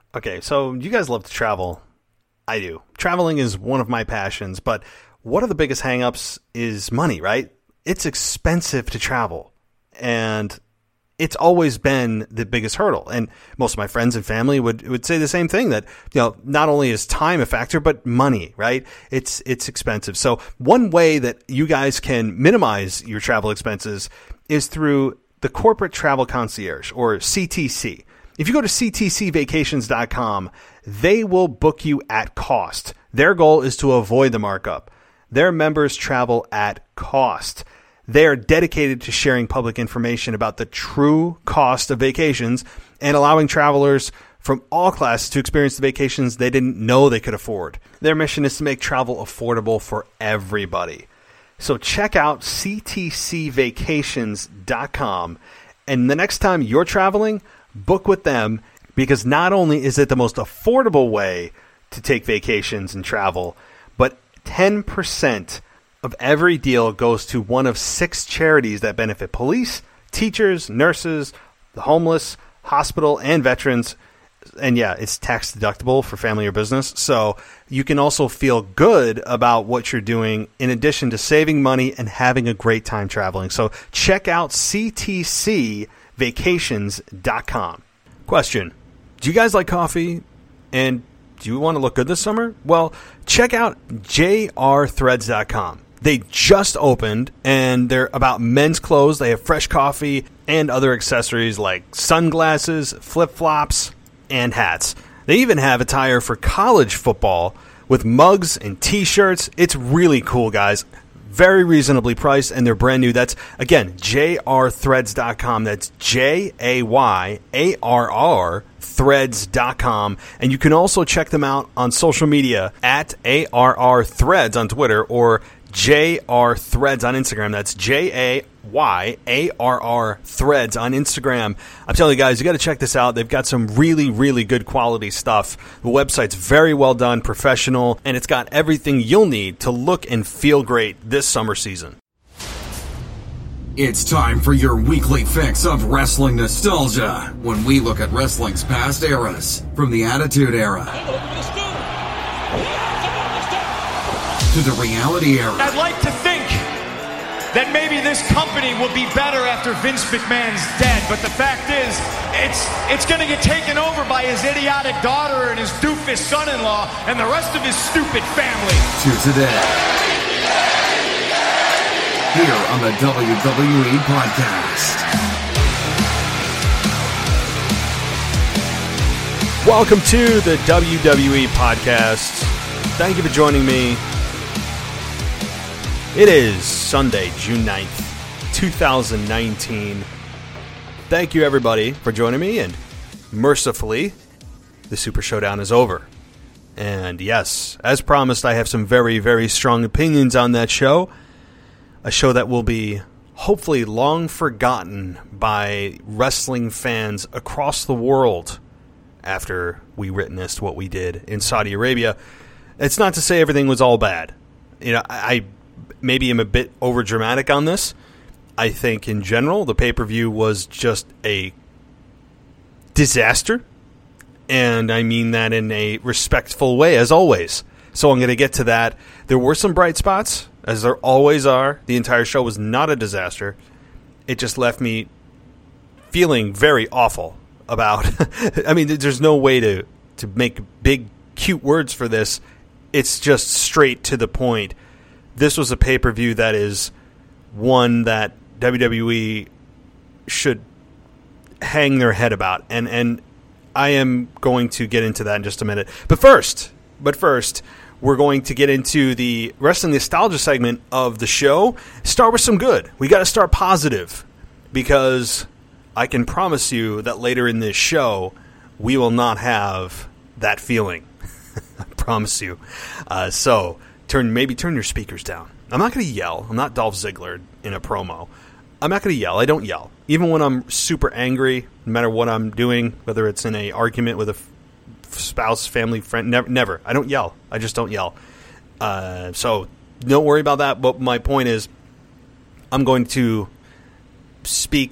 Okay, so you guys love to travel. I do. Traveling is one of my passions, but one of the biggest hangups is money, right? It's expensive to travel, and it's always been the biggest hurdle. And most of my friends and family would say the same thing, that, you know, not only is time a factor, but money, right? It's expensive. So one way that you guys can minimize your travel expenses is through the Corporate Travel Concierge, or CTC. If you go to ctcvacations.com, they will book you at cost. Their goal is to avoid the markup. Their members travel at cost. They are dedicated to sharing public information about the true cost of vacations and allowing travelers from all classes to experience the vacations they didn't know they could afford. Their mission is to make travel affordable for everybody. So check out ctcvacations.com, and the next time you're traveling, book with them, because not only is it the most affordable way to take vacations and travel, but 10% of every deal goes to one of 6 charities that benefit police, teachers, nurses, the homeless, hospital, and veterans. And yeah, it's tax deductible for family or business. So you can also feel good about what you're doing in addition to saving money and having a great time traveling. So check out ctcvacations.com. Question: do you guys like coffee? And do you want to look good this summer? Well, check out jrthreads.com. They just opened, and they're about men's clothes. They have fresh coffee and other accessories like sunglasses, flip-flops, and hats. They even have attire for college football with mugs and t-shirts. It's really cool, guys. Very reasonably priced, and they're brand new. That's, again, jrthreads.com. That's JAYARR threads.com. And you can also check them out on social media at ARR Threads on Twitter, or JR Threads on Instagram. That's JAYARR Threads on Instagram. I'm telling you guys, you got to check this out. They've got some really, really good quality stuff. The website's very well done, professional, and it's got everything you'll need to look and feel great this summer season. It's time for your weekly fix of wrestling nostalgia, when we look at wrestling's past eras, from the Attitude Era to the Reality Era. I'd like to think that maybe this company will be better after Vince McMahon's dead, but the fact is, it's going to get taken over by his idiotic daughter and his doofus son-in-law and the rest of his stupid family. To today, here on the WWE Podcast. Welcome to the WWE Podcast. Thank you for joining me. It is Sunday, June 9th, 2019. Thank you, everybody, for joining me, and mercifully, the Super Showdown is over. And yes, as promised, I have some very, very strong opinions on that show. A show that will be hopefully long forgotten by wrestling fans across the world after we witnessed what we did in Saudi Arabia. It's not to say everything was all bad. You know, I maybe am a bit over dramatic on this. I think in general the pay-per-view was just a disaster, and I mean that in a respectful way, as always. So I'm going to get to that. There were some bright spots, as there always are. The entire show was not a disaster. It just left me feeling very awful about I mean, there's no way to make big cute words for this. It's just straight to the point. This was a pay-per-view that is one that WWE should hang their head about, and I am going to get into that in just a minute. But first, we're going to get into the wrestling nostalgia segment of the show. Start with some good. We got to start positive, because I can promise you that later in this show we will not have that feeling. I promise you. So turn your speakers down. I'm not going to yell. I'm not Dolph Ziggler in a promo. I'm not going to yell. I don't yell. Even when I'm super angry, no matter what I'm doing, whether it's in an argument with a spouse, family, friend, never. I don't yell. I just don't yell. So don't worry about that. But my point is, I'm going to speak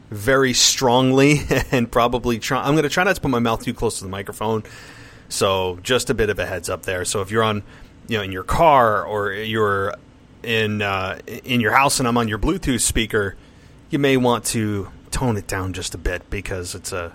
very strongly and probably I'm going to try not to put my mouth too close to the microphone. So just a bit of a heads up there. So if you're on, in your car or you're in your house and I'm on your Bluetooth speaker, you may want to tone it down just a bit because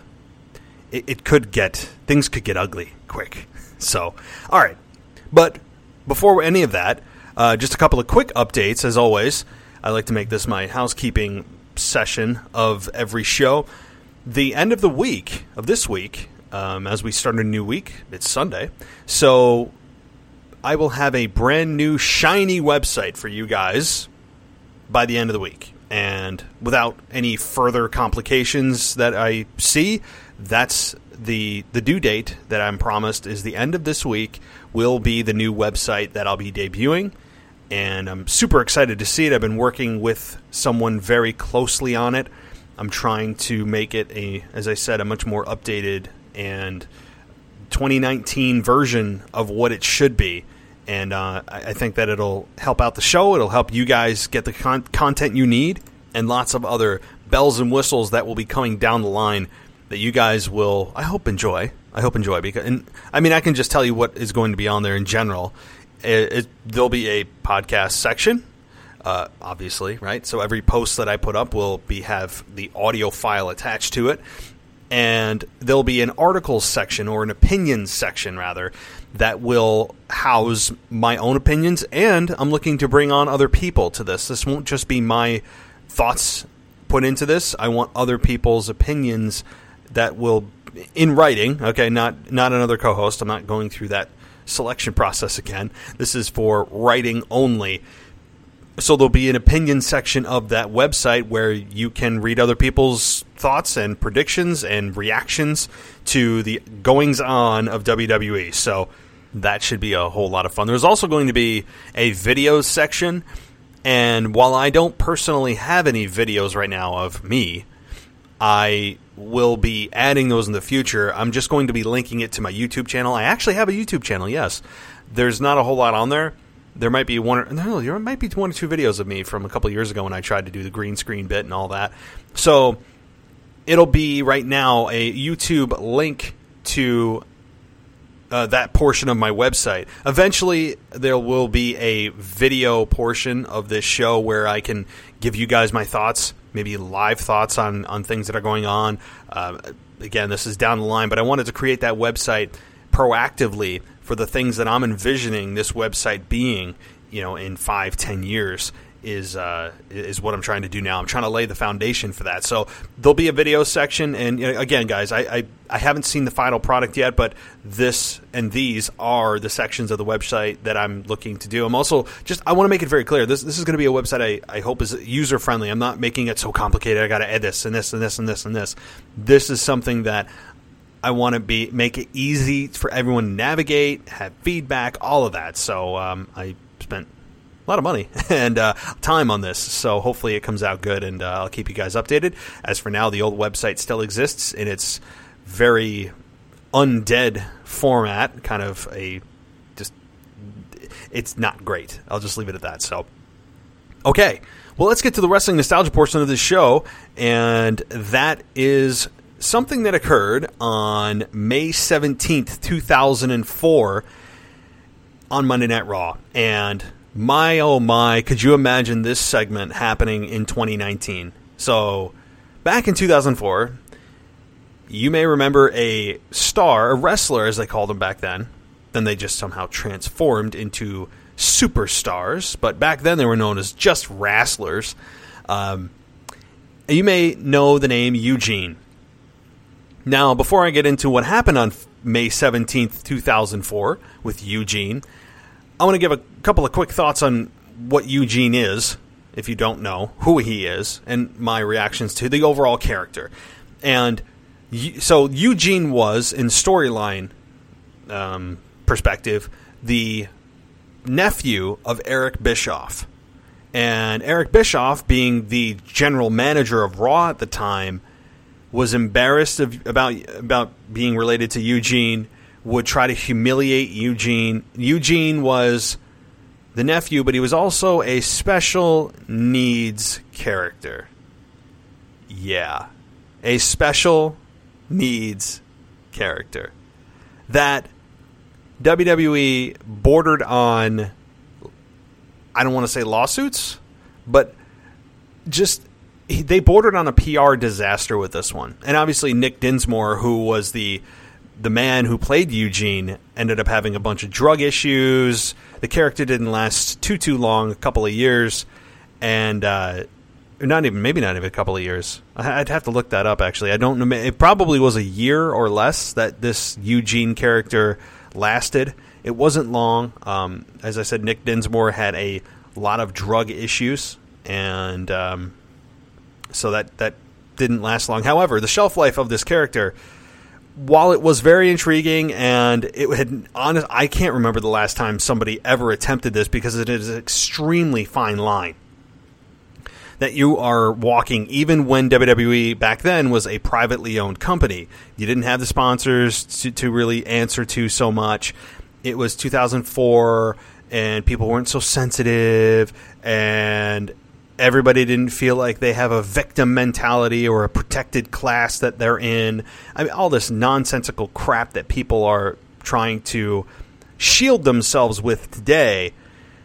things could get ugly quick. So, all right. But before any of that, just a couple of quick updates. As always, I like to make this my housekeeping session of every show. The end of this week, as we start a new week, it's Sunday. So I will have a brand new shiny website for you guys by the end of the week. And without any further complications that I see, that's the due date that I'm promised is the end of this week will be the new website that I'll be debuting. And I'm super excited to see it. I've been working with someone very closely on it. I'm trying to make it as I said, a much more updated and 2019 version of what it should be. And I think that it'll help out the show. It'll help you guys get the content you need and lots of other bells and whistles that will be coming down the line that you guys will, I hope, enjoy. Because, I can just tell you what is going to be on there in general. There'll be a podcast section, obviously, right? So every post that I put up will have the audio file attached to it. And there'll be an articles section, or an opinions section, rather, that will house my own opinions. And I'm looking to bring on other people to this. This won't just be my thoughts put into this. I want other people's opinions that will, in writing, okay, not another co-host. I'm not going through that selection process again. This is for writing only. So there'll be an opinion section of that website where you can read other people's thoughts and predictions and reactions to the goings-on of WWE. So that should be a whole lot of fun. There's also going to be a videos section, and while I don't personally have any videos right now of me, I will be adding those in the future. I'm just going to be linking it to my YouTube channel. I actually have a YouTube channel, yes. There's not a whole lot on there. There might be one or two videos of me from a couple years ago when I tried to do the green screen bit and all that. So it'll be right now a YouTube link to that portion of my website. Eventually, there will be a video portion of this show where I can give you guys my thoughts, maybe live thoughts on things that are going on. Again, this is down the line, but I wanted to create that website proactively for the things that I'm envisioning this website being, in 5-10 years is what I'm trying to do now. I'm trying to lay the foundation for that. So there'll be a video section, and again, guys, I haven't seen the final product yet, but this and these are the sections of the website that I'm looking to do. I'm also I want to make it very clear. This is going to be a website I hope is user friendly. I'm not making it so complicated. I got to add this and this and this and this and this. This is something that I want to make it easy for everyone to navigate, have feedback, all of that. So I spent a lot of money and time on this, so hopefully it comes out good, and I'll keep you guys updated. As for now, the old website still exists in its very undead format, it's not great. I'll just leave it at that. So, okay, well, let's get to the wrestling nostalgia portion of this show, and that is something that occurred on May 17th, 2004 on Monday Night Raw. And my, oh my, could you imagine this segment happening in 2019? So, back in 2004, you may remember a wrestler, as they called them back then. Then they just somehow transformed into superstars. But back then they were known as just wrestlers. You may know the name Eugene. Now, before I get into what happened on May 17th, 2004 with Eugene, I want to give a couple of quick thoughts on what Eugene is, if you don't know who he is, and my reactions to the overall character. And so Eugene was, in storyline perspective, the nephew of Eric Bischoff. And Eric Bischoff, being the general manager of Raw at the time, was embarrassed about being related to Eugene, would try to humiliate Eugene. Eugene was the nephew, but he was also a special needs character. Yeah. a special needs character that WWE bordered on, I don't want to say lawsuits, but just they bordered on a PR disaster with this one. And obviously Nick Dinsmore, who was the man who played Eugene, ended up having a bunch of drug issues. The character didn't last too long, a couple of years, and maybe not even a couple of years. I'd have to look that up, actually. I don't know. It probably was a year or less that this Eugene character lasted. It wasn't long. As I said, Nick Dinsmore had a lot of drug issues, and so that didn't last long. However, the shelf life of this character, while it was very intriguing, and it had I can't remember the last time somebody ever attempted this, because it is an extremely fine line that you are walking, even when WWE back then was a privately owned company. You didn't have the sponsors to really answer to so much. It was 2004, and people weren't so sensitive, and everybody didn't feel like they have a victim mentality or a protected class that they're in. I mean, all this nonsensical crap that people are trying to shield themselves with today.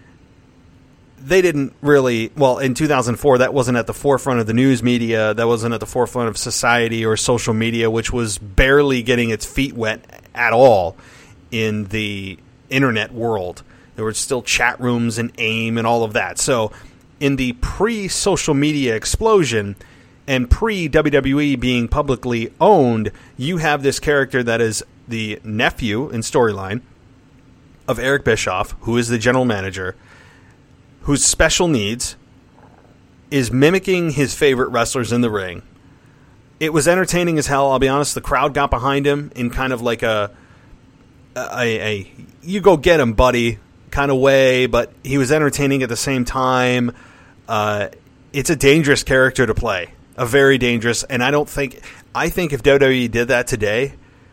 They didn't really, well, in 2004, that wasn't at the forefront of the news media. That wasn't at the forefront of society or social media, which was barely getting its feet wet at all in the internet world. There were still chat rooms and AIM and all of that. So in the pre-social media explosion and pre-WWE being publicly owned, you have this character that is the nephew in storyline of Eric Bischoff, who is the general manager, whose special needs is mimicking his favorite wrestlers in the ring. It was entertaining as hell. I'll be honest, the crowd got behind him in kind of like a you go get him, buddy kind of way, but he was entertaining at the same time. It's a dangerous character to play, a very dangerous, and I think if WWE did that today,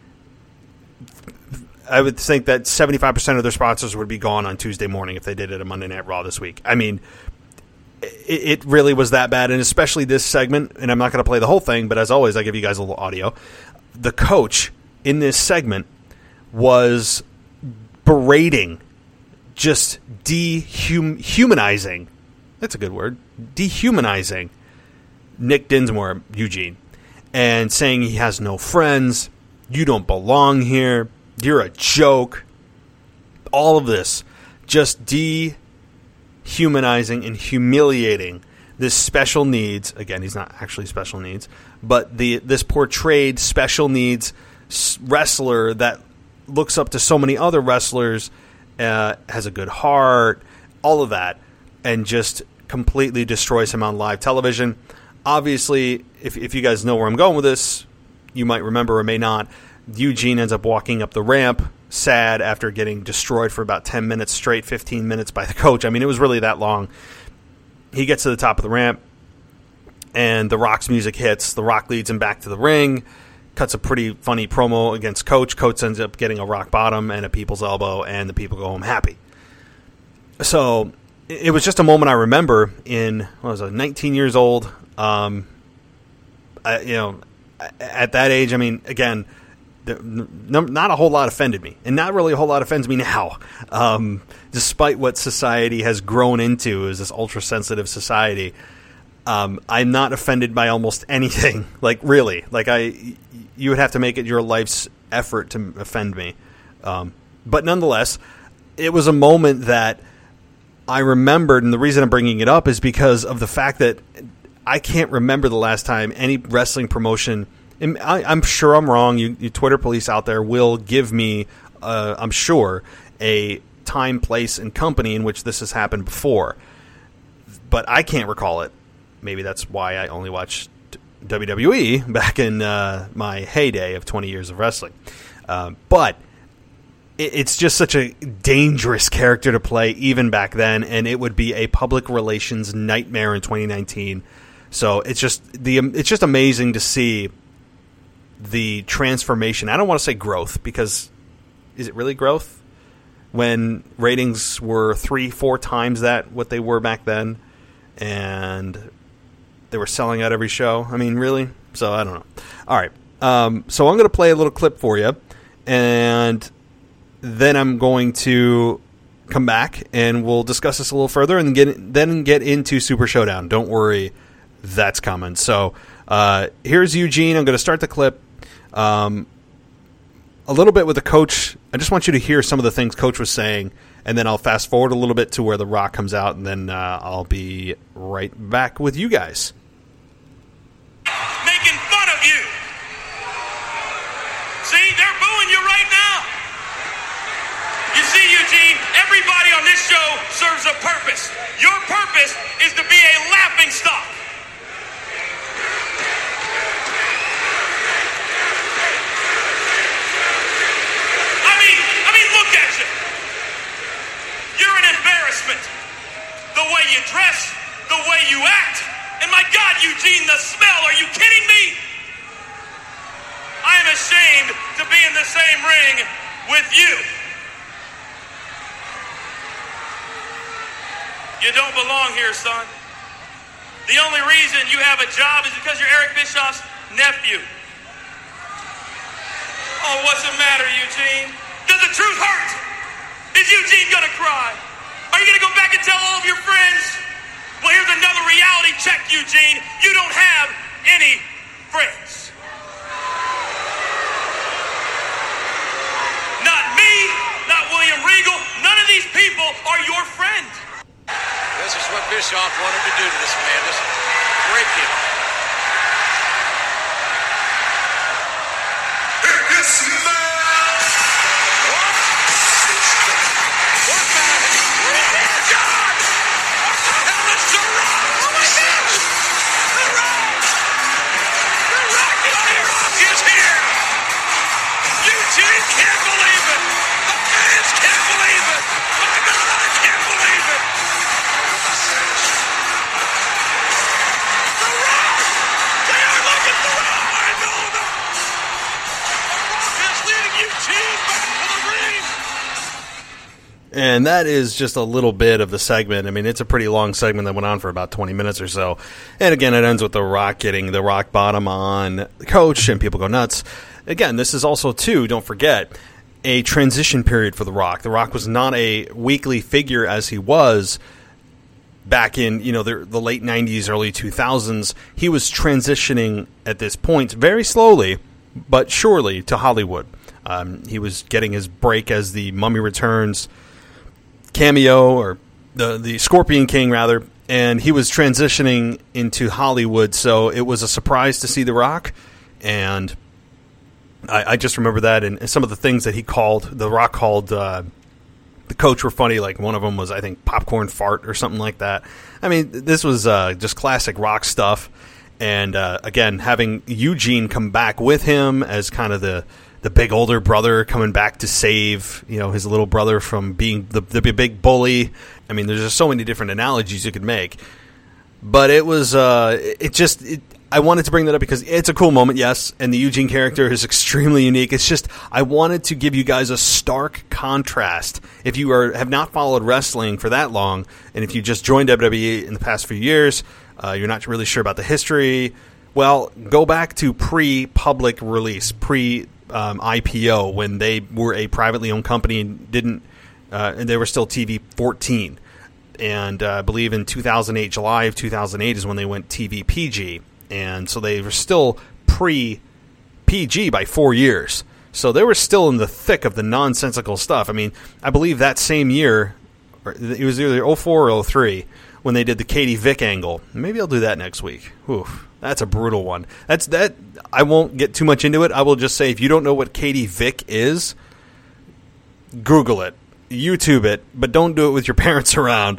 I would think that 75% of their sponsors would be gone on Tuesday morning if they did it on Monday Night Raw this week. I mean, it really was that bad, and especially this segment, and I'm not going to play the whole thing, but as always, I give you guys a little audio. The coach in this segment was berating, just dehumanizing, that's a good word, dehumanizing Nick Dinsmore, Eugene, and saying he has no friends, you don't belong here, you're a joke. All of this just dehumanizing and humiliating this special needs. Again, he's not actually special needs, but this portrayed special needs wrestler that looks up to so many other wrestlers, has a good heart, all of that, and just completely destroys him on live television. Obviously, if you guys know where I'm going with this, you might remember or may not. Eugene ends up walking up the ramp, sad, after getting destroyed for about 10 minutes straight, 15 minutes by the coach. I mean, it was really that long. He gets to the top of the ramp, and The Rock's music hits. The Rock leads him back to the ring, cuts a pretty funny promo against Coach. Coach ends up getting a rock bottom and a people's elbow, and the people go home happy. So it was just a moment I remember in, 19 years old. At that age, I mean, again, not a whole lot offended me, and not really a whole lot offends me now, despite what society has grown into as this ultra-sensitive society. I'm not offended by almost anything, like really. Like you would have to make it your life's effort to offend me. But nonetheless, it was a moment that I remembered, and the reason I'm bringing it up is because of the fact that I can't remember the last time any wrestling promotion, and I'm sure I'm wrong, you Twitter police out there will give me, I'm sure, a time, place, and company in which this has happened before. But I can't recall it. Maybe that's why I only watched WWE back in my heyday of 20 years of wrestling. But it's just such a dangerous character to play even back then, and it would be a public relations nightmare in 2019. So it's just amazing to see the transformation. I don't want to say growth, because is it really growth when ratings were 3-4 times what they were back then, and they were selling out every show? I mean, really? So I don't know. All right. So I'm going to play a little clip for you, and then I'm going to come back and we'll discuss this a little further and then get into Super Showdown. Don't worry, that's coming. So here's Eugene. I'm going to start the clip a little bit with the Coach. I just want you to hear some of the things Coach was saying, and then I'll fast forward a little bit to where The Rock comes out, and then I'll be right back with you guys. Making fun of you. See, they're booing you right now. You see, Eugene, everybody on this show serves a purpose. Your purpose is to be a laughing stock. I mean, look at you. You're an embarrassment. The way you dress, the way you act, and my God, Eugene, the smell. Are you kidding me? I am ashamed to be in the same ring with you. You don't belong here, son. The only reason you have a job is because you're Eric Bischoff's nephew. Oh, what's the matter, Eugene? Does the truth hurt? Is Eugene gonna cry? Are you gonna go back and tell all of your friends? Well, here's another reality check, Eugene. You don't have any friends. Not me, not William Regal. None of these people are your friend. This is what Bischoff wanted to do to this man. Listen, break him. This man! What the God! And it's The Rock! Oh my God! The Rock! The Rock is here! The Rock is here! Eugene can't believe it! The fans can't believe it! My God, I can't believe it! The Rock! They are looking for The Rock! I know them! The Rock is leading Eugene back to the ring! And that is just a little bit of the segment. I mean, it's a pretty long segment that went on for about 20 minutes or so. And again, it ends with The Rock getting the rock bottom on the Coach, and people go nuts. Again, this is also, too, don't forget, a transition period for The Rock. The Rock was not a weekly figure as he was back in, the late 90s, early 2000s. He was transitioning at this point very slowly, but surely, to Hollywood. He was getting his break as the Mummy Returns cameo, or the Scorpion King, rather, and he was transitioning into Hollywood, so it was a surprise to see The Rock, and I just remember that, and some of the things that The Rock called the Coach were funny. Like, one of them was, I think, popcorn fart or something like that. I mean, this was just classic Rock stuff, and again, having Eugene come back with him as kind of the big older brother coming back to save, his little brother from being the big bully. I mean, there's just so many different analogies you could make. But it was, I wanted to bring that up because it's a cool moment, yes, and the Eugene character is extremely unique. It's just, I wanted to give you guys a stark contrast. If you have not followed wrestling for that long, and if you just joined WWE in the past few years, you're not really sure about the history, well, go back to pre-public release, IPO, when they were a privately owned company and and they were still TV 14. And I believe in 2008, July of 2008 is when they went TV PG. And so they were still pre-PG by 4 years. So they were still in the thick of the nonsensical stuff. I mean, I believe that same year, it was either 04 or 03, when they did the Katie Vick angle. Maybe I'll do that next week. Oof. That's a brutal one. I won't get too much into it. I will just say, if you don't know what Katie Vick is, Google it, YouTube it, but don't do it with your parents around.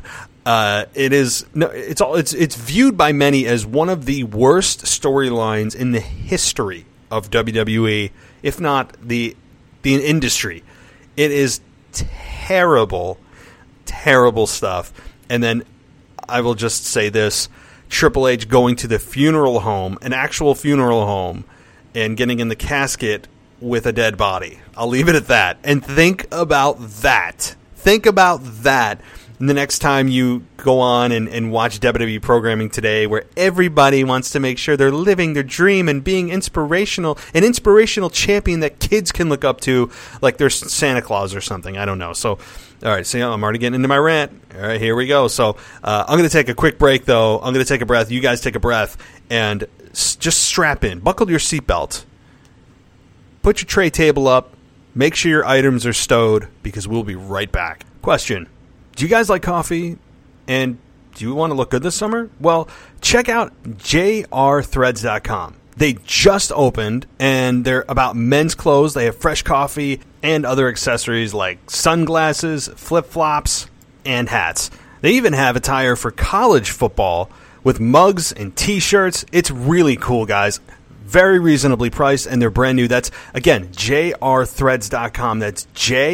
It's viewed by many as one of the worst storylines in the history of WWE, if not the industry. It is terrible, terrible stuff. And then I will just say this. Triple H going to the funeral home, an actual funeral home, and getting in the casket with a dead body. I'll leave it at that. And think about that. Think about that the next time you go on and watch WWE programming today, where everybody wants to make sure they're living their dream and being an inspirational champion that kids can look up to, like they're Santa Claus or something. I don't know. So, all right, see, I'm already getting into my rant. All right, here we go. So I'm going to take a quick break, though. I'm going to take a breath. You guys take a breath and just strap in. Buckle your seatbelt. Put your tray table up. Make sure your items are stowed, because we'll be right back. Question: do you guys like coffee? And do you want to look good this summer? Well, check out jrthreads.com. They just opened, and they're about men's clothes. They have fresh coffee and other accessories like sunglasses, flip-flops, and hats. They even have attire for college football with mugs and T-shirts. It's really cool, guys. Very reasonably priced, and they're brand new. That's, again, jrthreads.com. That's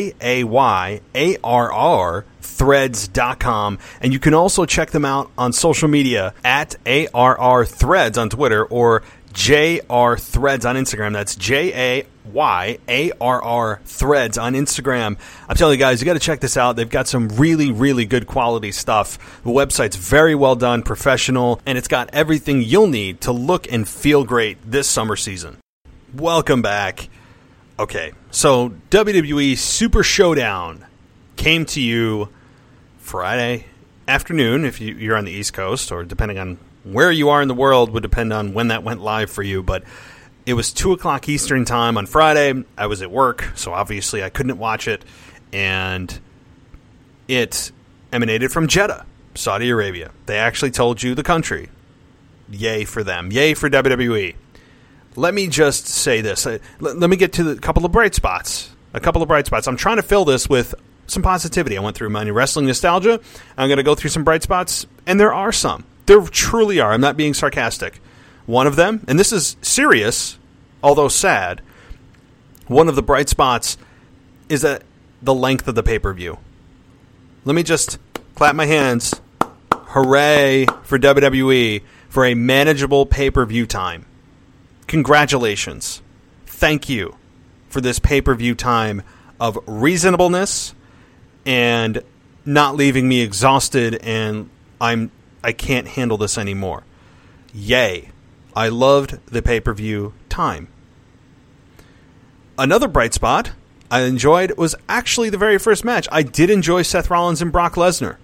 JAYARR threads.com. And you can also check them out on social media at ARR Threads on Twitter or JR Threads on Instagram. That's JAYARR Threads on Instagram. I'm telling you guys, you got to check this out. They've got some really, really good quality stuff. The website's very well done, professional, and it's got everything you'll need to look and feel great this summer season. Welcome back. Okay, so WWE Super Showdown came to you Friday afternoon if you're on the East Coast, or depending on where you are in the world would depend on when that went live for you, but it was 2 o'clock Eastern time on Friday. I was at work, so obviously I couldn't watch it, and it emanated from Jeddah, Saudi Arabia. They actually told you the country. Yay for them. Yay for WWE. Let me just say this. Let me get to a couple of bright spots. I'm trying to fill this with some positivity. I went through my wrestling nostalgia. I'm going to go through some bright spots, and there are some. There truly are. I'm not being sarcastic. One of them, and this is serious, although sad, one of the bright spots is that the length of the pay-per-view. Let me just clap my hands. Hooray for WWE for a manageable pay-per-view time. Congratulations. Thank you for this pay-per-view time of reasonableness and not leaving me exhausted and I can't handle this anymore. Yay. I loved the pay-per-view time. Another bright spot I enjoyed was actually the very first match. I did enjoy Seth Rollins and Brock Lesnar.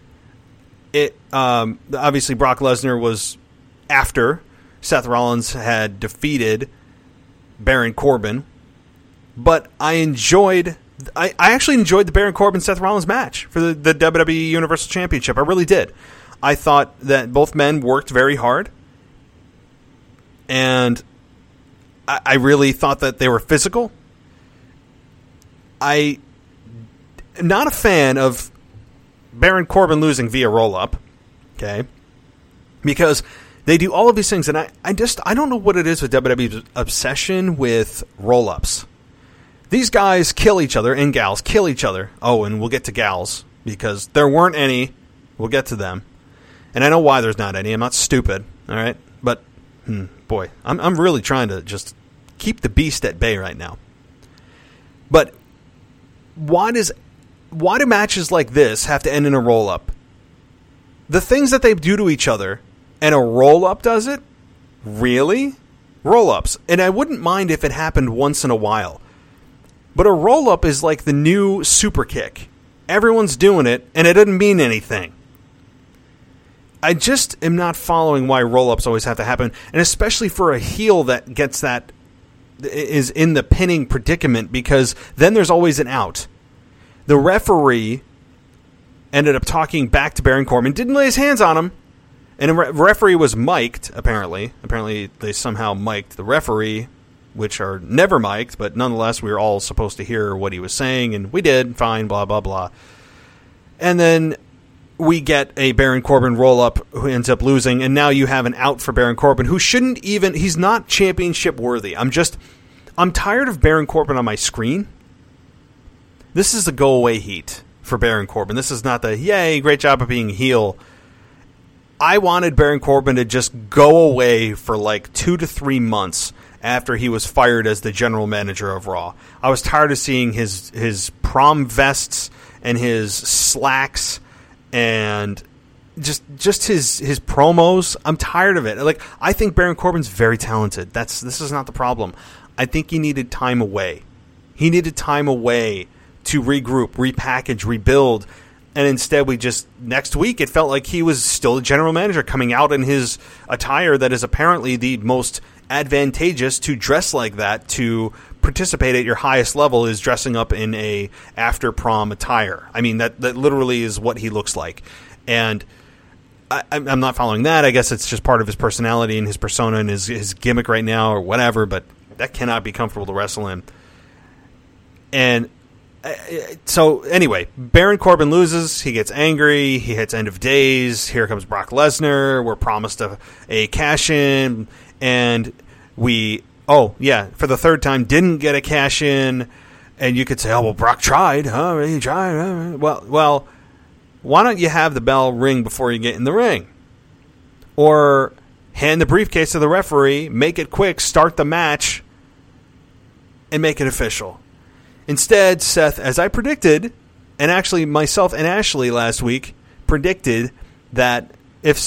Obviously, Brock Lesnar was after Seth Rollins had defeated Baron Corbin, but I actually enjoyed the Baron Corbin-Seth Rollins match for the WWE Universal Championship. I really did. I thought that both men worked very hard, and I really thought that they were physical. I am not a fan of Baron Corbin losing via roll-up, okay, because they do all of these things, and I don't know what it is with WWE's obsession with roll-ups. These guys kill each other, and gals kill each other. Oh, and we'll get to gals, because there weren't any. We'll get to them. And I know why there's not any. I'm not stupid, all right? But, boy, I'm really trying to just keep the beast at bay right now. But why do matches like this have to end in a roll-up? The things that they do to each other, and a roll-up does it? Really? Roll-ups. And I wouldn't mind if it happened once in a while. But a roll-up is like the new super kick. Everyone's doing it, and it doesn't mean anything. I just am not following why roll-ups always have to happen, and especially for a heel that is in the pinning predicament, because then there's always an out. The referee ended up talking back to Baron Corbin, didn't lay his hands on him, and the referee was mic'd, apparently. Apparently they somehow mic'd the referee, which are never mic'd, but nonetheless we were all supposed to hear what he was saying, and we did, fine, blah, blah, blah. And then we get a Baron Corbin roll-up who ends up losing, and now you have an out for Baron Corbin, who shouldn't even... He's not championship worthy. I'm tired of Baron Corbin on my screen. This is the go-away heat for Baron Corbin. This is not the, yay, great job of being heel. I wanted Baron Corbin to just go away for like 2 to 3 months after he was fired as the general manager of Raw. I was tired of seeing his prom vests and his slacks and just his promos. I'm tired of it. Like, I think Baron Corbin's very talented. This is not the problem. I think he needed time away. He needed time away to regroup, repackage, rebuild. And instead, next week, it felt like he was still a general manager coming out in his attire that is apparently the most advantageous to dress like that to participate at your highest level, is dressing up in a after prom attire. I mean, that literally is what he looks like. And I'm not following that. I guess it's just part of his personality and his persona and his gimmick right now or whatever, but that cannot be comfortable to wrestle in. And so anyway, Baron Corbin loses. He gets angry. He hits end of days. Here comes Brock Lesnar. We're promised a cash-in, and we, for the third time, didn't get a cash-in. And you could say, well, Brock tried. He tried. Well, why don't you have the bell ring before you get in the ring? Or hand the briefcase to the referee, make it quick, start the match, and make it official. Instead, Seth, as I predicted, and actually myself and Ashley last week predicted that if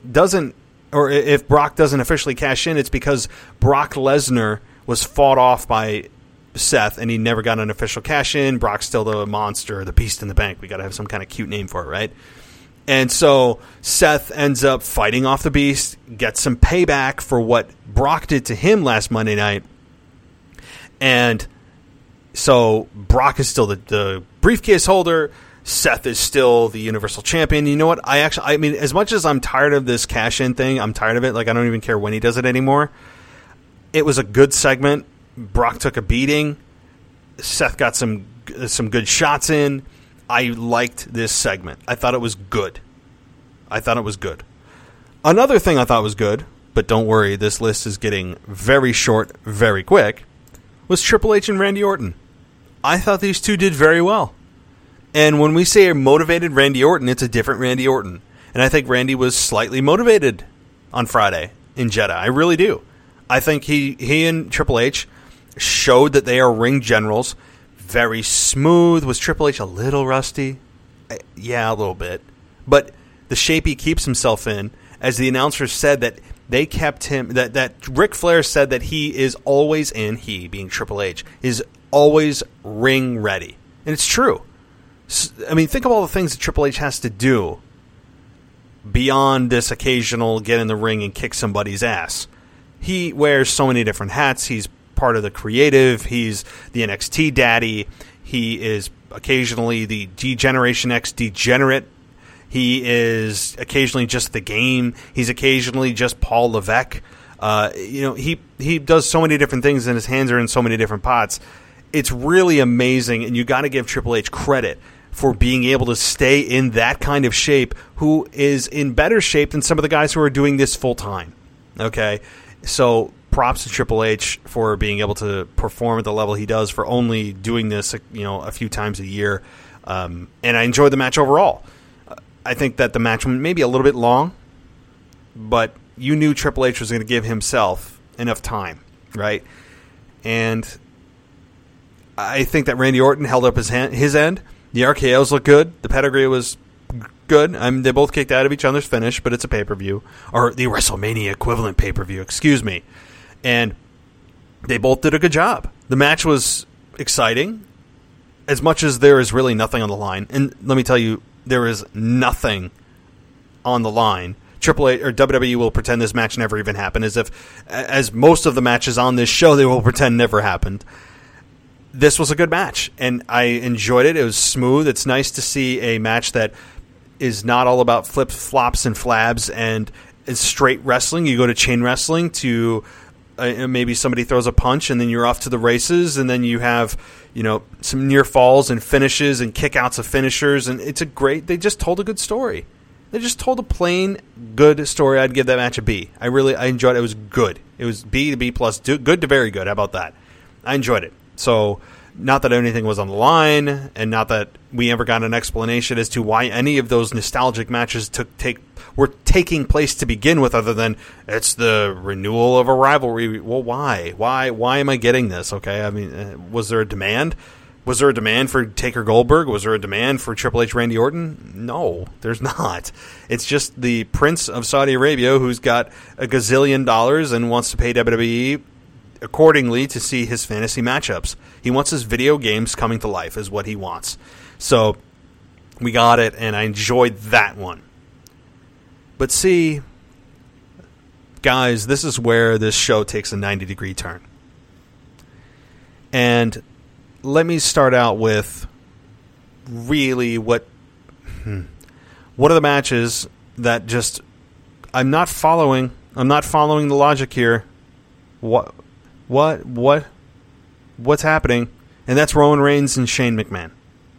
if Brock doesn't officially cash in, it's because Brock Lesnar was fought off by Seth and he never got an official cash in. Brock's still the monster, the beast in the bank. We got to have some kind of cute name for it, right? And so Seth ends up fighting off the beast, gets some payback for what Brock did to him last Monday night. And so Brock is still the briefcase holder. Seth is still the Universal Champion. You know what? I mean, as much as I'm tired of this cash-in thing, I'm tired of it. Like, I don't even care when he does it anymore. It was a good segment. Brock took a beating. Seth got some good shots in. I liked this segment. I thought it was good. Another thing I thought was good, but don't worry, this list is getting very short very quick, was Triple H and Randy Orton. I thought these two did very well. And when we say a motivated Randy Orton, it's a different Randy Orton. And I think Randy was slightly motivated on Friday in Jeddah. I really do. I think he and Triple H showed that they are ring generals. Very smooth. Was Triple H a little rusty? Yeah, a little bit. But the shape he keeps himself in, as the announcer said that they kept him, that Ric Flair said that he is always he being Triple H, is always ring ready. And it's true. I mean, think of all the things that Triple H has to do beyond this occasional get in the ring and kick somebody's ass. He wears so many different hats. He's part of the creative. He's the NXT daddy. He is occasionally the D-Generation X degenerate. He is occasionally just the game. He's occasionally just Paul Levesque. He does so many different things, and his hands are in so many different pots. It's really amazing, and you got to give Triple H credit for being able to stay in that kind of shape, who is in better shape than some of the guys who are doing this full time. Okay, so props to Triple H for being able to perform at the level he does, for only doing this, a few times a year. And I enjoyed the match overall. I think that the match may be a little bit long, but you knew Triple H was going to give himself enough time, right? And I think that Randy Orton held up his end. The RKOs look good. The pedigree was good. I mean, they both kicked out of each other's finish, but it's a pay-per-view. Or the WrestleMania equivalent pay-per-view, excuse me. And they both did a good job. The match was exciting, as much as there is really nothing on the line. And let me tell you, there is nothing on the line. Triple H or WWE will pretend this match never even happened, as most of the matches on this show, they will pretend never happened. This was a good match, and I enjoyed it. It was smooth. It's nice to see a match that is not all about flips, flops, and flabs and is straight wrestling. You go to chain wrestling to maybe somebody throws a punch, and then you're off to the races, and then you have some near falls and finishes and kickouts of finishers, and they just told a good story. They just told a plain good story. I'd give that match a B. I enjoyed it. It was good. It was B to B plus, good to very good. How about that? I enjoyed it. So, not that anything was on the line, and not that we ever got an explanation as to why any of those nostalgic matches were taking place to begin with, other than it's the renewal of a rivalry. Well, why? Why am I getting this? Okay, I mean, was there a demand? Was there a demand for Taker Goldberg? Was there a demand for Triple H Randy Orton? No, there's not. It's just the Prince of Saudi Arabia who's got a gazillion dollars and wants to pay WWE accordingly to see his fantasy matchups. He wants his video games coming to life is what he wants. So we got it, and I enjoyed that one. But see, guys, this is where this show takes a 90-degree turn. And let me start out with really what are the matches that just I'm not following the logic here. What's happening? And that's Roman Reigns and Shane McMahon.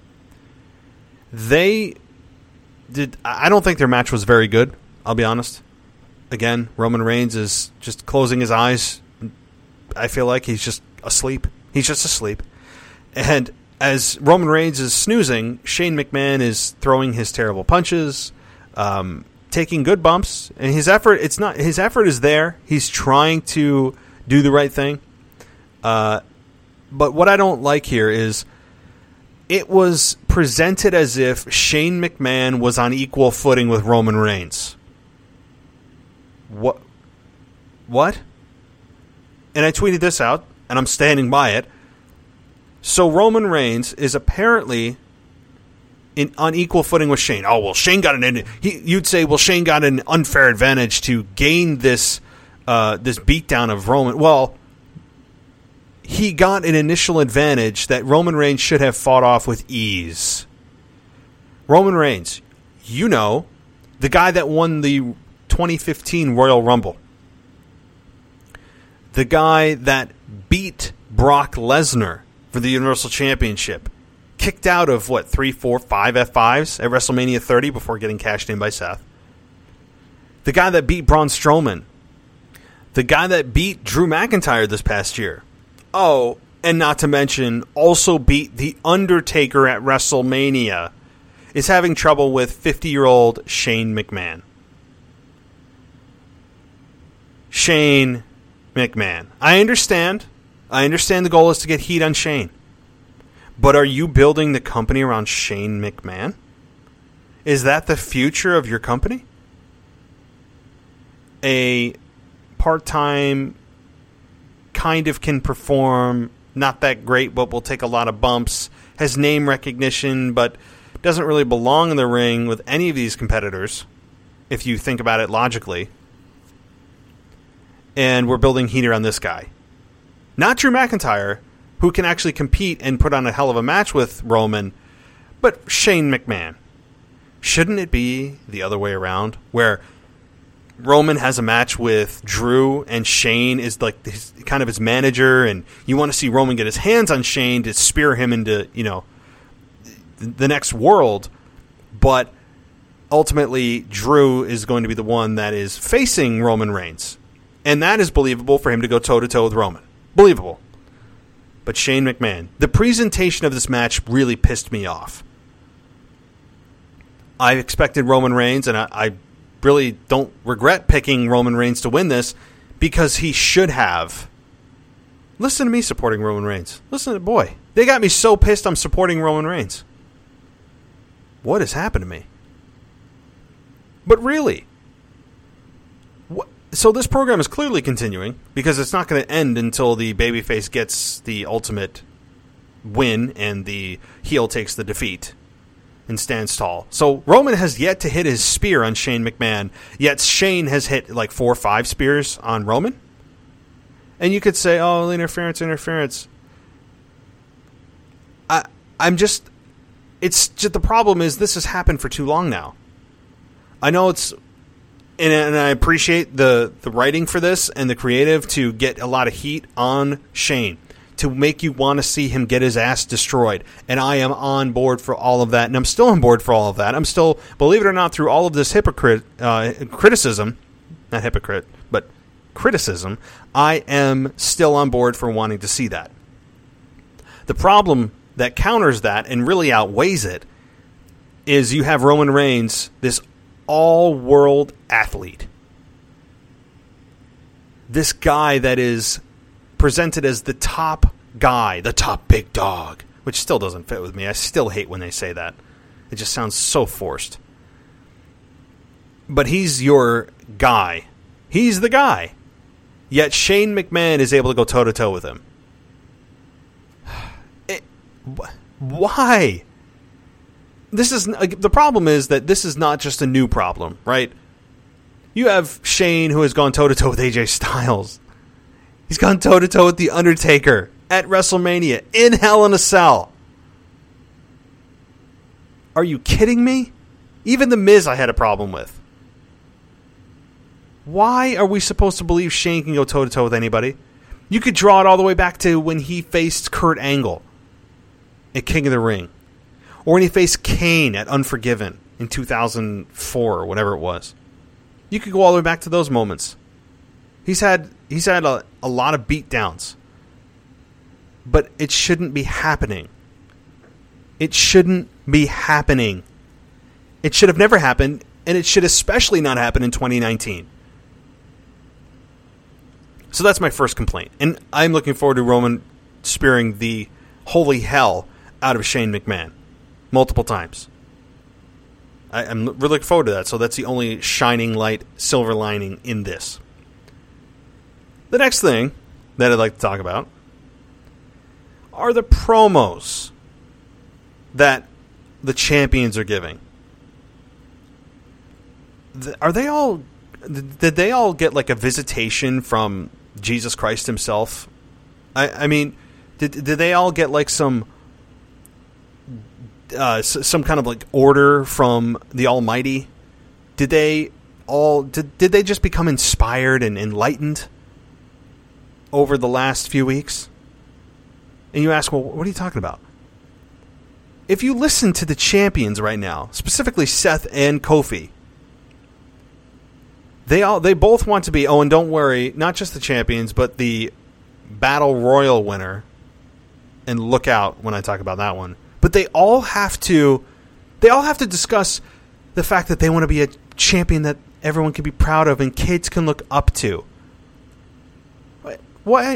I don't think their match was very good, I'll be honest. Again, Roman Reigns is just closing his eyes. I feel like he's just asleep. He's just asleep. And as Roman Reigns is snoozing, Shane McMahon is throwing his terrible punches, taking good bumps, and his effort is there. He's trying to do the right thing. But what I don't like here is it was presented as if Shane McMahon was on equal footing with Roman Reigns. What? And I tweeted this out, and I'm standing by it. So Roman Reigns is apparently on equal footing with Shane. Oh, well, Shane got you'd say, well, Shane got an unfair advantage to gain this beatdown of Roman. Well, he got an initial advantage that Roman Reigns should have fought off with ease. Roman Reigns, the guy that won the 2015 Royal Rumble. The guy that beat Brock Lesnar for the Universal Championship. Kicked out of, 3, 4, 5 F5s at WrestleMania 30 before getting cashed in by Seth. The guy that beat Braun Strowman. The guy that beat Drew McIntyre this past year. Oh, and not to mention, also beat The Undertaker at WrestleMania. Is having trouble with 50-year-old Shane McMahon. Shane McMahon. I understand the goal is to get heat on Shane. But are you building the company around Shane McMahon? Is that the future of your company? A part-time, kind of can perform, not that great, but will take a lot of bumps, has name recognition, but doesn't really belong in the ring with any of these competitors, if you think about it logically. And we're building heat around this guy. Not Drew McIntyre, who can actually compete and put on a hell of a match with Roman, but Shane McMahon. Shouldn't it be the other way around, where Roman has a match with Drew and Shane is like kind of his manager, and you want to see Roman get his hands on Shane to spear him into, the next world, but ultimately Drew is going to be the one that is facing Roman Reigns. And that is believable for him to go toe-to-toe with Roman. Believable. But Shane McMahon, the presentation of this match really pissed me off. I expected Roman Reigns, and I really don't regret picking Roman Reigns to win this, because he should have. Listen to me supporting Roman Reigns. Boy, they got me so pissed I'm supporting Roman Reigns. What has happened to me? But really, so this program is clearly continuing, because it's not going to end until the babyface gets the ultimate win and the heel takes the defeat and stands tall. So Roman has yet to hit his spear on Shane McMahon, yet Shane has hit like 4 or 5 spears on Roman. And you could say, oh, interference. It's just, the problem is this has happened for too long now. I know it's, and I appreciate the writing for this and the creative to get a lot of heat on Shane, to make you want to see him get his ass destroyed. And I am on board for all of that, and I'm still on board for all of that. I'm still, believe it or not, through all of this criticism, not hypocrite, but criticism, I am still on board for wanting to see that. The problem that counters that and really outweighs it is you have Roman Reigns, this all-world athlete. This guy that is presented as the top guy, the top big dog, which still doesn't fit with me. I still hate when they say that. It just sounds so forced. But he's your guy. He's the guy. Yet Shane McMahon is able to go toe-to-toe with him. Why? The problem is that this is not just a new problem, right? You have Shane, who has gone toe-to-toe with AJ Styles. He's gone toe-to-toe with The Undertaker at WrestleMania in Hell in a Cell. Are you kidding me? Even The Miz I had a problem with. Why are we supposed to believe Shane can go toe-to-toe with anybody? You could draw it all the way back to when he faced Kurt Angle at King of the Ring. Or when he faced Kane at Unforgiven in 2004 or whatever it was. You could go all the way back to those moments. He's had a lot of beatdowns. But it shouldn't be happening. It shouldn't be happening. It should have never happened, and it should especially not happen in 2019. So that's my first complaint. And I'm looking forward to Roman spearing the holy hell out of Shane McMahon multiple times. I'm really looking forward to that. So that's the only shining light, silver lining in this. The next thing that I'd like to talk about are the promos that the champions are giving. Are they all... Did they all get like a visitation from Jesus Christ himself? I mean, did they all get like some kind of like order from the Almighty? Did they just become inspired and enlightened over the last few weeks? And you ask, well, what are you talking about? If you listen to the champions right now, specifically Seth and Kofi, they both want to be, and don't worry, not just the champions, but the Battle Royal winner. And look out when I talk about that one. But they all have to discuss the fact that they want to be a champion that everyone can be proud of and kids can look up to. Why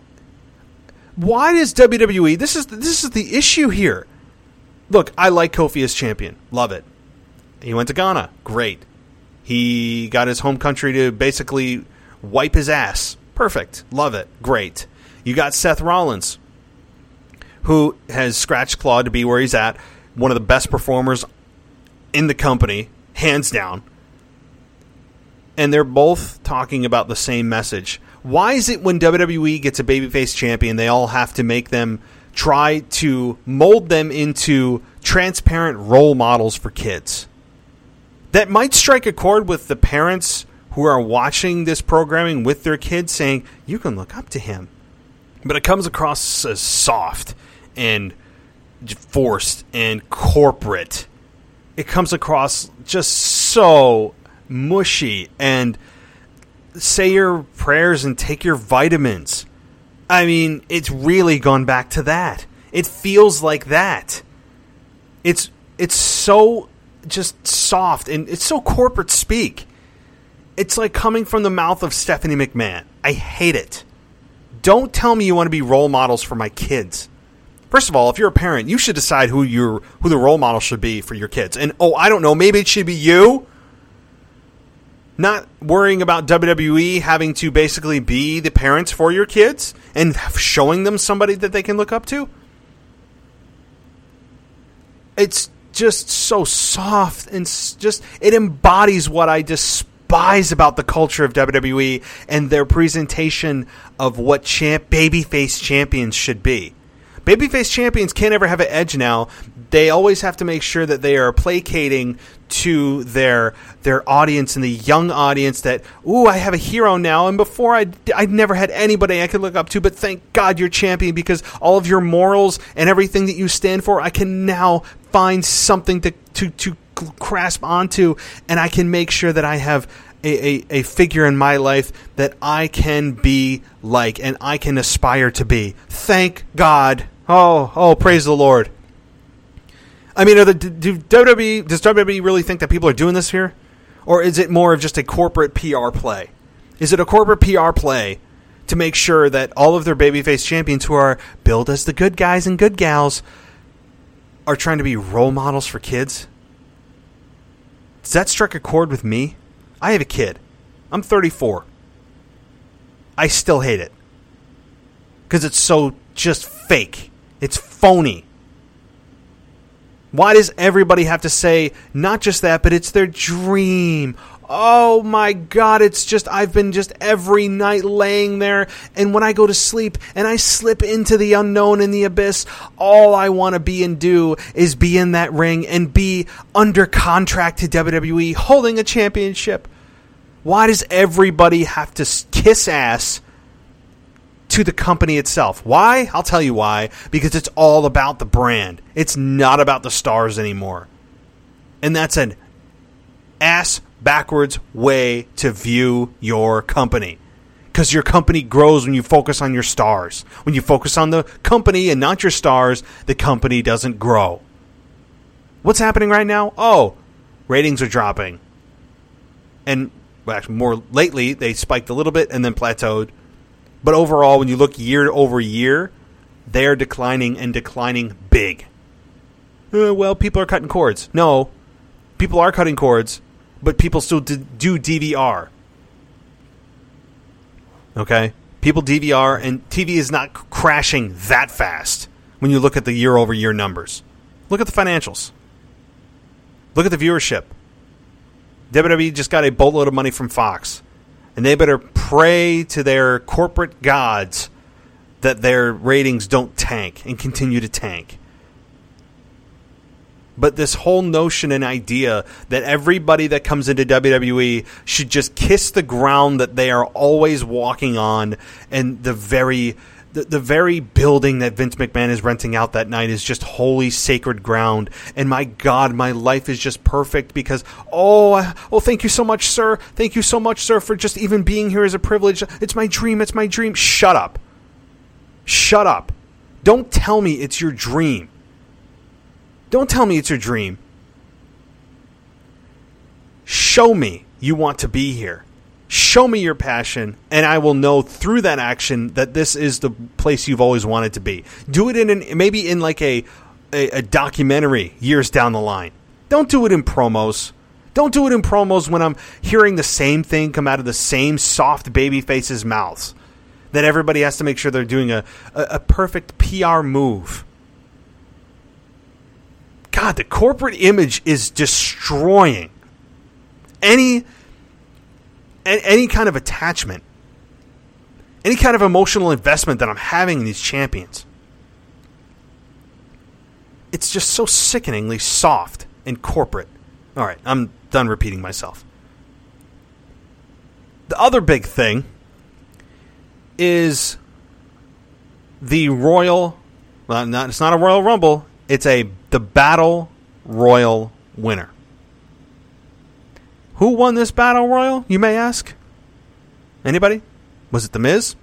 does WWE... This is the issue here. Look, I like Kofi as champion. Love it. He went to Ghana. Great. He got his home country to basically wipe his ass. Perfect. Love it. Great. You got Seth Rollins, who has scratched clawed to be where he's at. One of the best performers in the company, hands down. And they're both talking about the same message. Why is it when WWE gets a babyface champion, they all have to make them try to mold them into transparent role models for kids? That might strike a chord with the parents who are watching this programming with their kids, saying, you can look up to him. But it comes across as soft and forced and corporate. It comes across just so mushy and say your prayers and take your vitamins. I mean, it's really gone back to that. It feels like that. It's so just soft and it's so corporate speak. It's like coming from the mouth of Stephanie McMahon. I hate it. Don't tell me you want to be role models for my kids. First of all, if you're a parent, you should decide who the role model should be for your kids. And I don't know, maybe it should be you. Not worrying about WWE having to basically be the parents for your kids and showing them somebody that they can look up to. It's just so soft and just it embodies what I despise about the culture of WWE and their presentation of what babyface champions should be. Babyface champions can't ever have an edge now. They always have to make sure that they are placating to their audience and the young audience that, I have a hero now, and before I'd never had anybody I could look up to, but thank God you're champion because all of your morals and everything that you stand for, I can now find something to grasp onto, and I can make sure that I have a figure in my life that I can be like and I can aspire to be. Thank God. Oh, praise the Lord. I mean, does WWE really think that people are doing this here? Or is it more of just a corporate PR play? Is it a corporate PR play to make sure that all of their babyface champions who are billed as the good guys and good gals are trying to be role models for kids? Does that strike a chord with me? I have a kid. I'm 34. I still hate it. Because it's so just fake. It's phony. Why does everybody have to say not just that, but it's their dream? Oh my God, it's just, I've been just every night laying there, and when I go to sleep and I slip into the unknown and the abyss, all I want to be and do is be in that ring and be under contract to WWE holding a championship. Why does everybody have to kiss ass to the company itself? Why? I'll tell you why. Because it's all about the brand. It's not about the stars anymore. And that's an ass backwards way to view your company. Because your company grows when you focus on your stars. When you focus on the company and not your stars, the company doesn't grow. What's happening right now? Oh, ratings are dropping. And well, actually, more lately, they spiked a little bit and then plateaued. But overall, when you look year over year, they're declining and declining big. Well, people are cutting cords. No, people are cutting cords, but people still do DVR. Okay? People DVR, and TV is not crashing that fast when you look at the year-over-year numbers. Look at the financials. Look at the viewership. WWE just got a boatload of money from Fox, and they better pray to their corporate gods that their ratings don't tank and continue to tank. But this whole notion and idea that everybody that comes into WWE should just kiss the ground that they are always walking on, and the very building that Vince McMahon is renting out that night is just holy, sacred ground. And my God, my life is just perfect because, thank you so much, sir. Thank you so much, sir, for just even being here is a privilege. It's my dream. It's my dream. Shut up. Shut up. Don't tell me it's your dream. Don't tell me it's your dream. Show me you want to be here. Show me your passion, and I will know through that action that this is the place you've always wanted to be. Do it maybe in like a documentary years down the line. Don't do it in promos. Don't do it in promos when I'm hearing the same thing come out of the same soft baby faces' mouths. That everybody has to make sure they're doing a perfect PR move. God, the corporate image is destroying any kind of attachment, any kind of emotional investment that I'm having in these champions. It's just so sickeningly soft and corporate. All right, I'm done repeating myself. The other big thing is the Royal... Well, it's not a Royal Rumble. It's the Battle Royal winner. Who won this Battle Royal, you may ask? Anybody? Was it The Miz?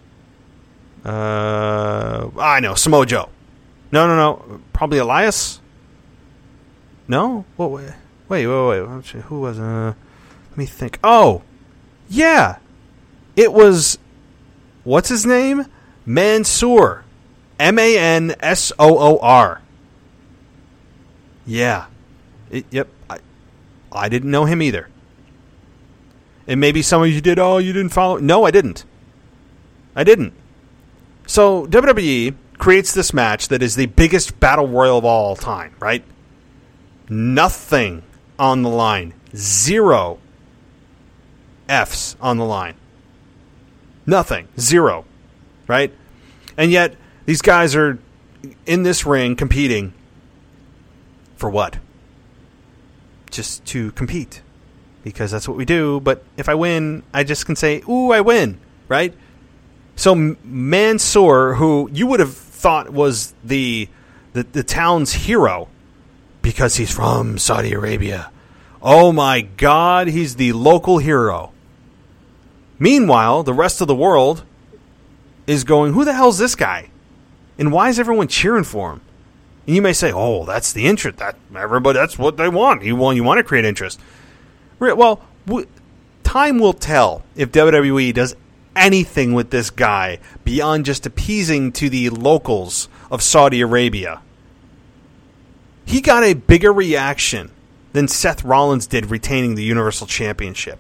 I know, Samoa Joe. No. Probably Elias? No? Wait. Who was... let me think. Oh! Yeah! It was... What's his name? Mansoor. Mansoor. Yeah. Yep. I didn't know him either. And maybe some of you did. Oh, you didn't follow. No, I didn't. So WWE creates this match that is the biggest battle royal of all time, right? Nothing on the line. 0 Fs on the line. Nothing. 0. Right? And yet, these guys are in this ring competing for what? Just to compete. Because that's what we do. But if I win, I just can say, ooh, I win. Right? So Mansoor, who you would have thought was the town's hero because he's from Saudi Arabia. Oh my God, he's the local hero. Meanwhile, the rest of the world is going, who the hell's this guy? And why is everyone cheering for him? And you may say, oh, that's the interest. That's what they want. You want to create interest. Well, time will tell if WWE does anything with this guy beyond just appeasing to the locals of Saudi Arabia. He got a bigger reaction than Seth Rollins did retaining the Universal Championship.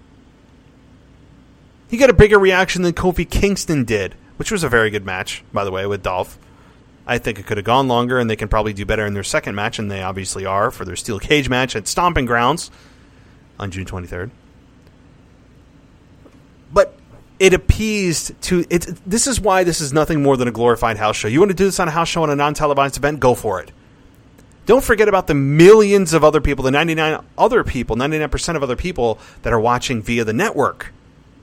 He got a bigger reaction than Kofi Kingston did, which was a very good match, by the way, with Dolph. I think it could have gone longer, and they can probably do better in their second match, and they obviously are, for their Steel Cage match at Stomping Grounds on June 23rd. But it appeased to... This is why this is nothing more than a glorified house show. You want to do this on a house show on a non-televised event? Go for it. Don't forget about the millions of other people, the 99% of other people that are watching via the network.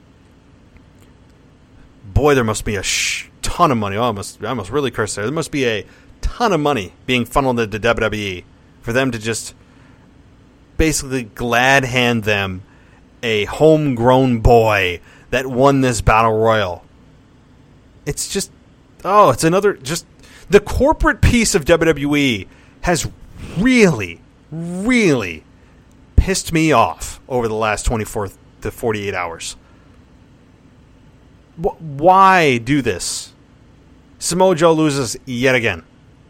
Boy, there must be a ton of money. I almost really cursed there. There must be a ton of money being funneled into WWE for them to just basically glad hand them a homegrown boy that won this battle royal. It's just, it's another, just the corporate piece of WWE has really, really pissed me off over the last 24 to 48 hours. Why do this? Samoa Joe loses yet again.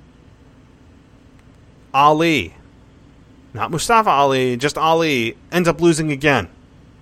Ali, not Mustafa Ali, just Ali, ends up losing again.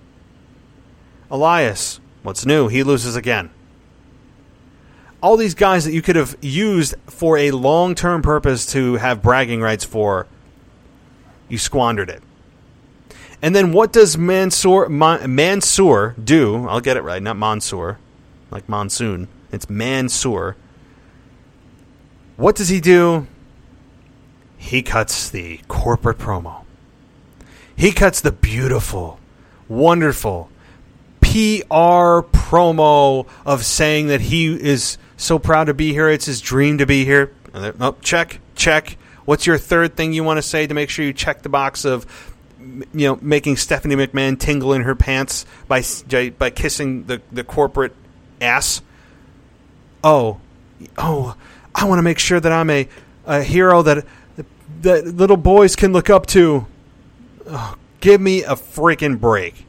Elias, what's new? He loses again. All these guys that you could have used for a long-term purpose to have bragging rights for, you squandered it. And then what does Mansoor do? I'll get it right, not Mansoor, like monsoon. It's Mansoor. What does he do? He cuts the corporate promo. He cuts the beautiful, wonderful PR promo of saying that he is so proud to be here. It's his dream to be here. Check. What's your third thing you want to say to make sure you check the box of, making Stephanie McMahon tingle in her pants by kissing the corporate ass? I want to make sure that I'm a hero that little boys can look up to. Give me a freaking break.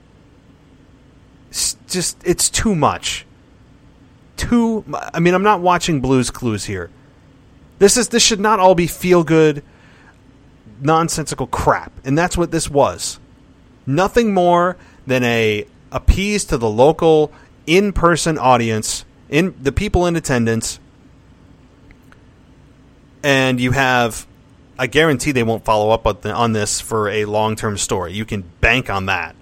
It's too much. I'm not watching Blue's Clues here. This should not all be feel-good, nonsensical crap. And that's what this was. Nothing more than a appease to the local, in-person audience, in the people in attendance. And you have... I guarantee they won't follow up on this for a long-term story. You can bank on that.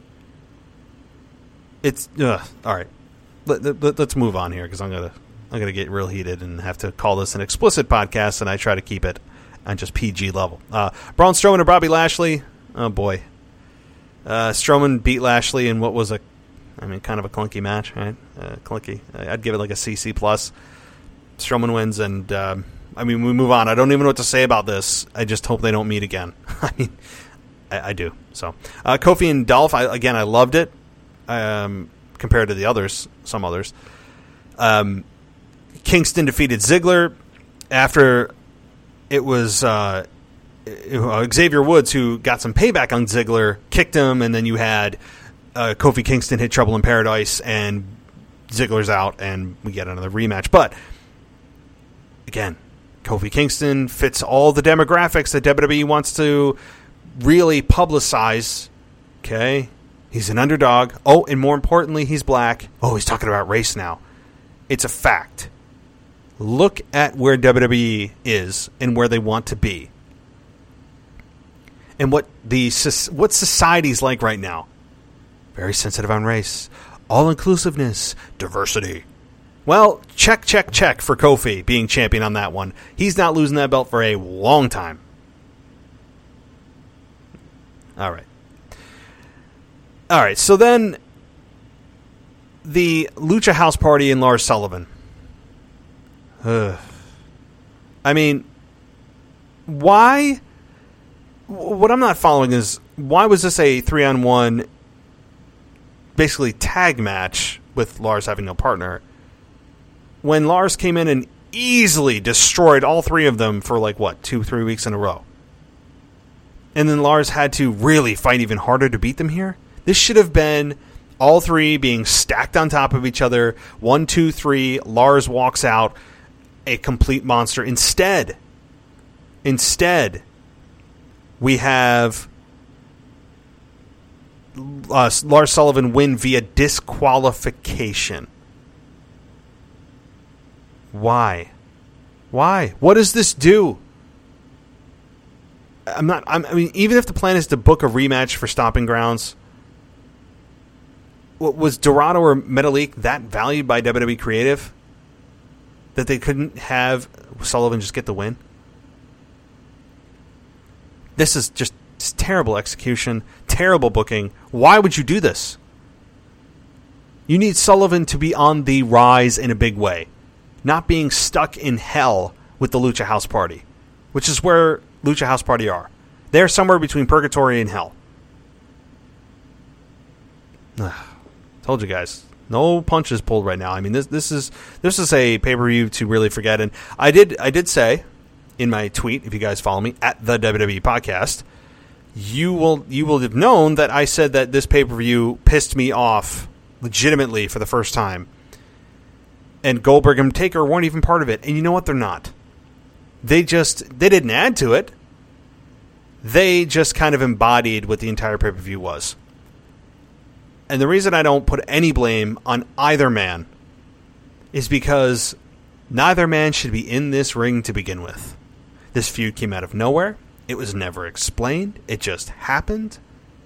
It's all right. Let's move on here because I'm gonna get real heated and have to call this an explicit podcast, and I try to keep it on just PG level. Braun Strowman and Bobby Lashley. Oh boy, Strowman beat Lashley in what was kind of a clunky match, right? Clunky. I'd give it like a CC plus. Strowman wins, and we move on. I don't even know what to say about this. I just hope they don't meet again. I do. So Kofi and Dolph. I loved it. Compared to the others, some others. Kingston defeated Ziggler after it was Xavier Woods who got some payback on Ziggler, kicked him, and then you had Kofi Kingston hit Trouble in Paradise, and Ziggler's out, and we get another rematch. But, again, Kofi Kingston fits all the demographics that WWE wants to really publicize, okay? He's an underdog. Oh, and more importantly, he's black. Oh, he's talking about race now. It's a fact. Look at where WWE is and where they want to be. And what society's like right now. Very sensitive on race. All-inclusiveness. Diversity. Well, check for Kofi being champion on that one. He's not losing that belt for a long time. All right, so then the Lucha House Party and Lars Sullivan. Why? What I'm not following is, why was this a 3-on-1 basically tag match with Lars having no partner when Lars came in and easily destroyed all three of them for 2-3 weeks in a row? And then Lars had to really fight even harder to beat them here? This should have been All three being stacked on top of each other. 1, 2, 3. Lars walks out a complete monster. Instead, we have Lars Sullivan win via disqualification. Why? What does this do? I mean, even if the plan is to book a rematch for Stomping Grounds, was Dorado or Metalik that valued by WWE Creative that they couldn't have Sullivan just get the win? This is just terrible execution, terrible booking. Why would you do this? You need Sullivan to be on the rise in a big way, not being stuck in hell with the Lucha House Party, which is where Lucha House Party are. They're somewhere between purgatory and hell. Told you guys, no punches pulled right now. I mean, this is a pay-per-view to really forget. And I did say in my tweet, if you guys follow me at the WWE Podcast, you will have known that I said that this pay-per-view pissed me off legitimately for the first time. And Goldberg and Taker weren't even part of it. And you know what? They're not. They didn't add to it. They just kind of embodied what the entire pay-per-view was. And the reason I don't put any blame on either man is because neither man should be in this ring to begin with. This feud came out of nowhere. It was never explained. It just happened.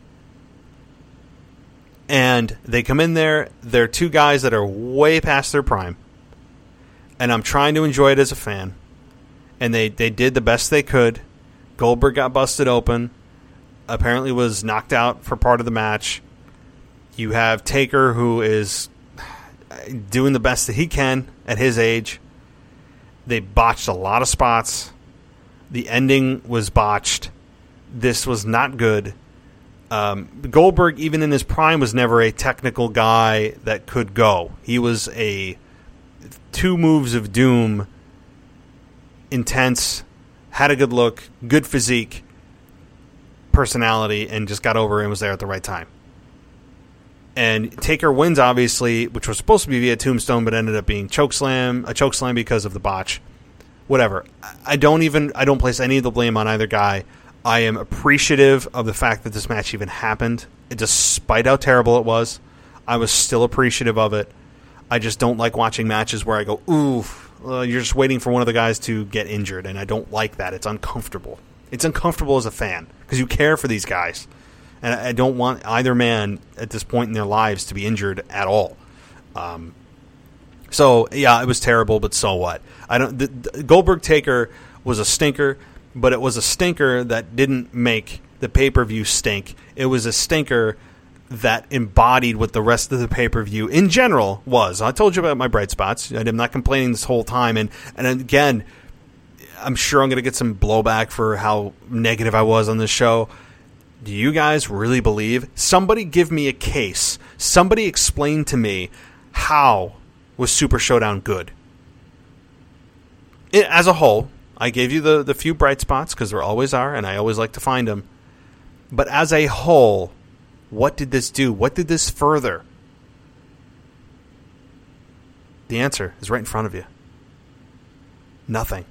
And they come in there. They're two guys that are way past their prime. And I'm trying to enjoy it as a fan. And they did the best they could. Goldberg got busted open. Apparently was knocked out for part of the match. You have Taker, who is doing the best that he can at his age. They botched a lot of spots. The ending was botched. This was not good. Goldberg, even in his prime, was never a technical guy that could go. He was a 2 moves of doom, intense, had a good look, good physique, personality, and just got over and was there at the right time. And Taker wins, obviously, which was supposed to be via tombstone, but ended up being a chokeslam because of the botch. Whatever. I don't place any of the blame on either guy. I am appreciative of the fact that this match even happened. Despite how terrible it was, I was still appreciative of it. I just don't like watching matches where I go, ooh, you're just waiting for one of the guys to get injured, and I don't like that. It's uncomfortable. It's uncomfortable as a fan, because you care for these guys. And I don't want either man at this point in their lives to be injured at all. So yeah, it was terrible, but so what? The Goldberg Taker was a stinker, but it was a stinker that didn't make the pay-per-view stink. It was a stinker that embodied what the rest of the pay-per-view in general was. I told you about my bright spots. I'm not complaining this whole time. And again, I'm sure I'm going to get some blowback for how negative I was on this show. Do you guys really believe? Somebody give me a case. Somebody explain to me how was Super Showdown good? As a whole, I gave you the few bright spots because there always are, and I always like to find them. But as a whole, what did this do? What did this further? The answer is right in front of you. Nothing.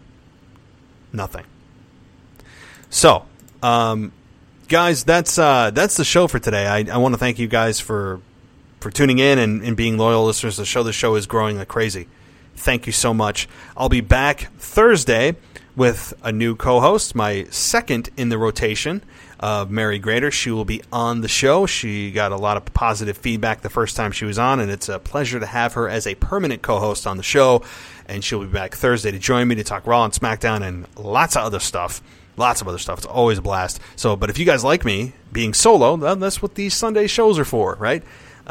So, guys, that's the show for today. I want to thank you guys for tuning in and being loyal listeners to the show. The show is growing like crazy. Thank you so much. I'll be back Thursday with a new co-host, my second in the rotation, Mary Grader. She will be on the show. She got a lot of positive feedback the first time she was on, and it's a pleasure to have her as a permanent co-host on the show. And she'll be back Thursday to join me to talk Raw and SmackDown and lots of other stuff. It's always a blast. So, but if you guys like me being solo, that's what these Sunday shows are for, right?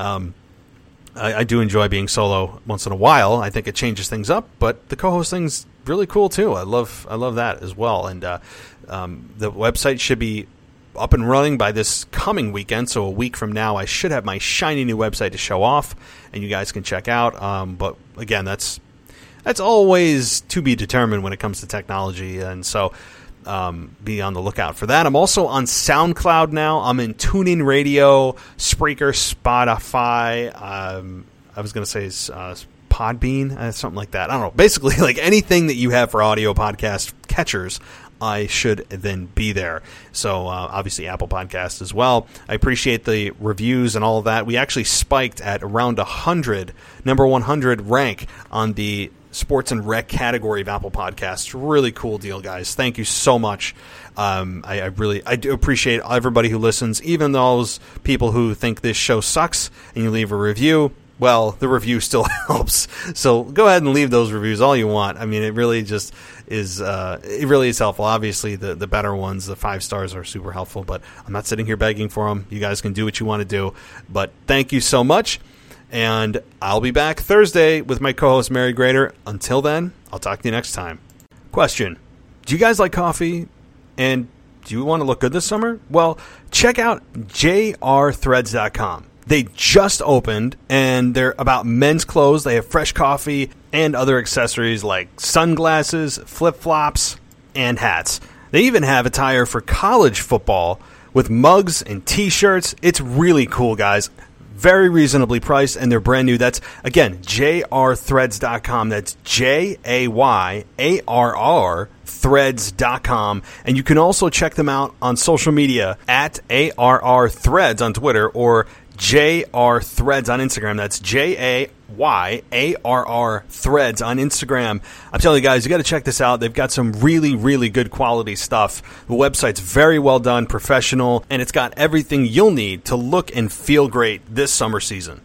I do enjoy being solo once in a while. I think it changes things up, but the co-host thing's really cool too. I love that as well. And the website should be up and running by this coming weekend. So a week from now, I should have my shiny new website to show off, and you guys can check out. But again, that's always to be determined when it comes to technology. And so be on the lookout for that. I'm also on SoundCloud now. I'm in TuneIn Radio, Spreaker, Spotify. I was going to say Podbean, something like that. I don't know. Basically, like anything that you have for audio podcast catchers, I should then be there. So obviously Apple Podcasts as well. I appreciate the reviews and all of that. We actually spiked at around 100, number 100 rank on the sports and rec category of Apple Podcasts. Really cool deal, guys. Thank you so much. I do appreciate everybody who listens, even those people who think this show sucks and you leave a review. Well, the review still helps. So go ahead and leave those reviews all you want. I mean, it really just is. It really is helpful. Obviously, the better ones, the 5 stars, are super helpful. But I'm not sitting here begging for them. You guys can do what you want to do. But thank you so much. And I'll be back Thursday with my co-host, Mary Grader. Until then, I'll talk to you next time. Question. Do you guys like coffee? And do you want to look good this summer? Well, check out jrthreads.com. They just opened, and they're about men's clothes. They have fresh coffee and other accessories like sunglasses, flip-flops, and hats. They even have attire for college football with mugs and T-shirts. It's really cool, guys. Very reasonably priced, and they're brand new. That's, again, jrthreads.com. That's JAYARR threads.com. And you can also check them out on social media at ARRthreads on Twitter or JR Threads on Instagram. That's JAYARR Threads on Instagram. I'm telling you guys, you got to check this out. They've got some really, really good quality stuff. The website's very well done, professional, and it's got everything you'll need to look and feel great this summer season.